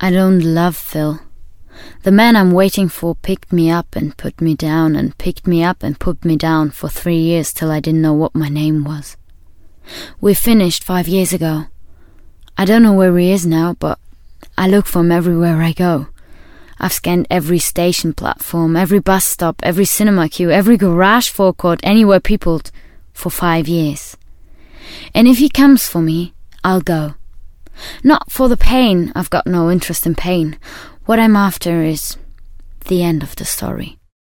I don't love Phil. The man I'm waiting for picked me up and put me down and picked me up and put me down for 3 years till I didn't know what my name was. We finished 5 years ago. I don't know where he is now, but I look for him everywhere I go. I've scanned every station platform, every bus stop, every cinema queue, every garage forecourt, anywhere peopled, for 5 years. And if he comes for me, I'll go. Not for the pain, I've got no interest in pain. What I'm after is the end of the story.